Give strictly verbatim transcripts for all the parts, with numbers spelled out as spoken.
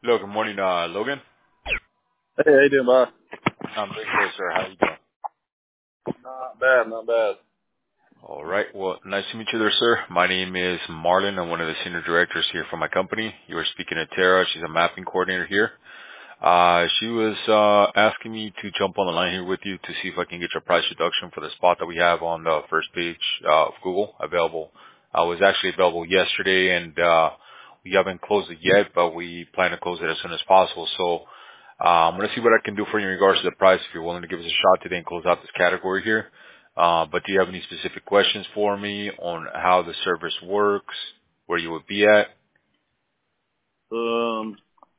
Hello, good morning, uh, Logan. Hey, how you doing, boss? I'm doing good, sir. How you doing? Not bad, not bad. All right. Well, nice to meet you there, sir. My name is Marlon. I'm one of the senior directors here for my company. You were speaking to Tara. She's a mapping coordinator here. Uh, she was, uh, asking me to jump on the line here with you to see if I can get your price reduction for the spot that we have on the first page, uh, of Google available. I was actually available yesterday and, uh, we haven't closed it yet, but we plan to close it as soon as possible. So, uh, I'm going to see what I can do for you in regards to the price if you're willing to give us a shot today and close out this category here. Uh, but do you have any specific questions for me on how the service works, where you would be at? Um,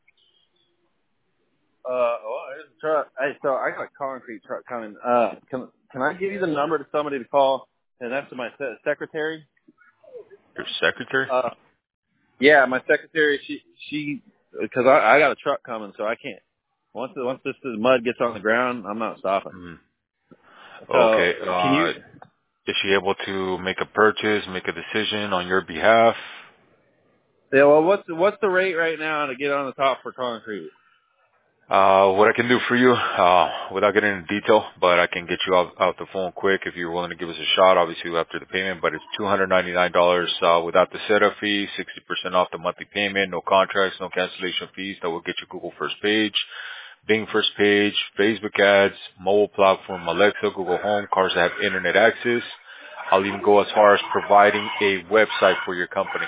uh, well, there's a truck. Hey, so I got a concrete truck coming. Uh, can can I give you the number to somebody to call? And that's to my se- secretary. Your secretary? Uh, yeah, my secretary. She she because I I got a truck coming, so I can't. Once the, once this the mud gets on the ground, I'm not stopping. Mm. So Okay. can Uh, you? is she able to make a purchase, make a decision on your behalf? Yeah. Well, what's the, what's the rate right now to get on the top for concrete? Uh, what I can do for you, uh, without getting into detail, but I can get you out, out the phone quick if you're willing to give us a shot, obviously after the payment, but it's two hundred ninety-nine dollars, uh, without the setup fee, sixty percent off the monthly payment, no contracts, no cancellation fees. That will get you Google first page, Bing first page, Facebook ads, mobile platform, Alexa, Google Home, cars that have internet access. I'll even go as far as providing a website for your company.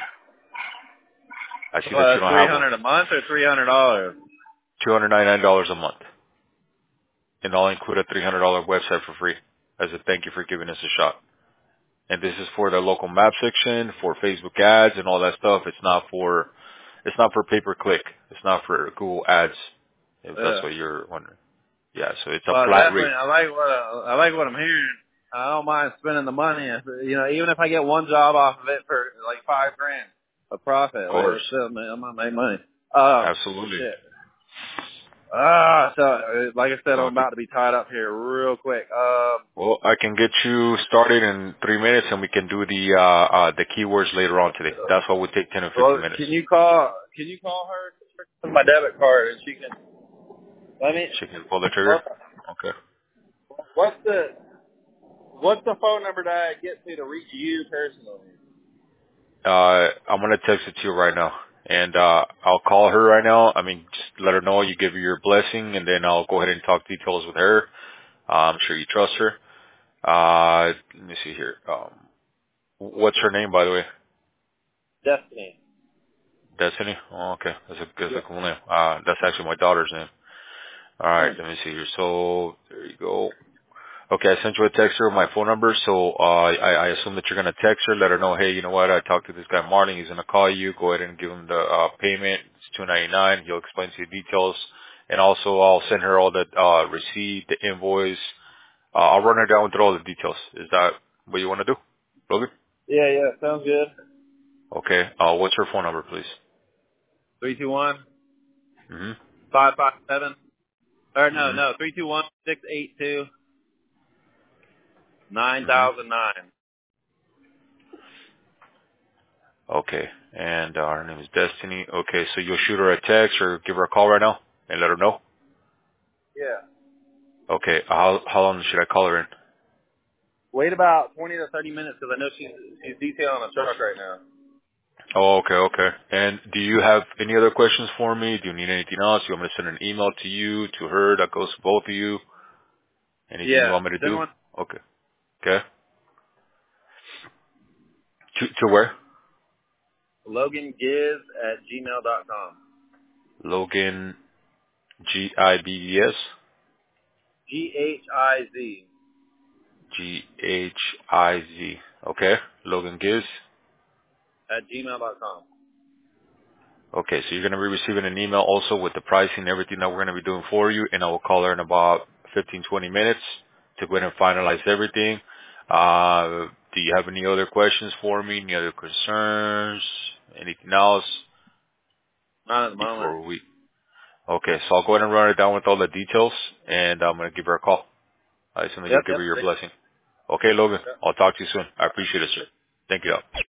I see that Uh, you don't three have one. hundred a month or three hundred dollars? two hundred ninety-nine dollars a month. And I'll include a three hundred dollars website for free as a thank you for giving us a shot. And this is for the local map section, for Facebook ads and all that stuff. It's not for, it's not for pay per click. It's not for Google ads, if that's Yeah. what you're wondering. Yeah, so it's a Well, flat definitely, rate. I like what I, I like what I'm hearing. I don't mind spending the money. If, you know, even if I get one job off of it for like five grand of profit, Of like course. it's still, man, I'm gonna make money. Uh, Absolutely. shit. Ah, so uh, like I said, I'm So, about to be tied up here real quick. Um, well, I can get you started in three minutes and we can do the, uh, uh, the keywords later on today. That's what would take ten or fifteen well, minutes. can you call? Can you call her? My debit card, and she can. Let me. She can pull the trigger. What, Okay. what's the What's the phone number that I get to to reach you personally? Uh, I'm gonna text it to you right now, and uh, I'll call her right now. I mean, just let her know you give her your blessing, and then I'll go ahead and talk details with her. Uh, I'm sure you trust her. Uh, let me see here. Um, what's her name, by the way? Destiny. Destiny. Oh, okay, that's a that's Yeah. a cool name. Uh, that's actually my daughter's name. All right, Hmm. let me see here. So there you go. Okay, I sent you a text her with my phone number, so uh, I, I assume that you're gonna text her, let her know, hey, you know what, I talked to this guy Martin, he's gonna call you, go ahead and give him the uh, payment, it's two ninety-nine, he'll explain to you details, and also I'll send her all the uh, receipt, the invoice, uh, I'll run her down with all the details. Is that what you want to do, Logan? Yeah, yeah, sounds good. Okay, uh, what's her phone number, please? Three two one Mm-hmm. five five seven. Or no, no, Mm-hmm. three two one six eight two nine Mm-hmm. thousand nine. Okay, and uh, her name is Destiny. Okay, so you'll shoot her a text or give her a call right now and let her know? Yeah. Okay, how how long should I call her in? Wait about twenty to thirty minutes because I know she's she's detailing a truck right now. Oh, okay, okay. And do you have any other questions for me? Do you need anything else? You want me to send an email to you, to her, that goes to both of you? Anything you Yeah. want me to Send do? one. Okay. Okay. To, to where? Logan Giz at gmail dot com. Logan, G I B E S? G H I Z G H I Z. Okay. Logan Giz. at gmail dot com. Okay, so you're going to be receiving an email also with the pricing and everything that we're going to be doing for you, and I will call her in about fifteen, twenty minutes to go ahead and finalize everything. Uh, do you have any other questions for me? Any other concerns? Anything else Not at the moment. before we? Okay, so I'll go ahead and run it down with all the details, and I'm going to give her a call. I assume that Yep, you'll give yep. her your Thank blessing. Okay, Logan, you. I'll talk to you soon. I appreciate it, sir. Thank you.